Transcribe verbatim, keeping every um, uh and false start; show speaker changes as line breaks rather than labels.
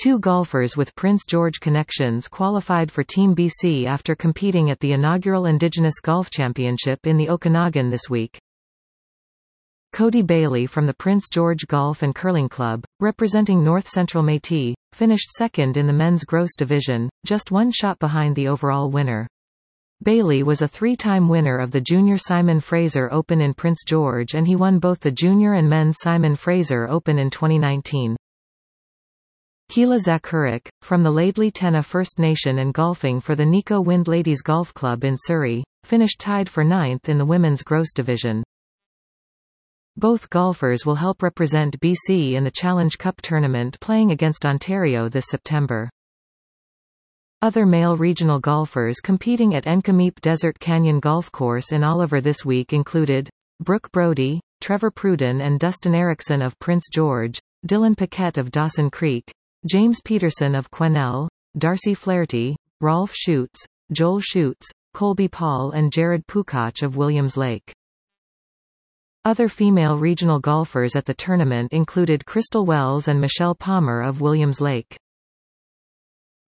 Two golfers with Prince George connections qualified for Team B C after competing at the inaugural Indigenous Golf Championship in the Okanagan this week. Cody Bailey from the Prince George Golf and Curling Club, representing North Central Métis, finished second in the men's gross division, just one shot behind the overall winner. Bailey was a three-time winner of the Junior Simon Fraser Open in Prince George, and he won both the Junior and Men's Simon Fraser Open in twenty nineteen. Keela Zakurik, from the Laidley Tenna First Nation and golfing for the Nico Wind Ladies Golf Club in Surrey, finished tied for ninth in the women's gross division. Both golfers will help represent B C in the Challenge Cup tournament playing against Ontario this September. Other male regional golfers competing at Nkamip Desert Canyon Golf Course in Oliver this week included Brooke Brody, Trevor Pruden and Dustin Erickson of Prince George, Dylan Paquette of Dawson Creek, James Peterson of Quesnel, Darcy Flaherty, Rolf Schutz, Joel Schutz, Colby Paul and Jared Pukoch of Williams Lake. Other female regional golfers at the tournament included Crystal Wells and Michelle Palmer of Williams Lake.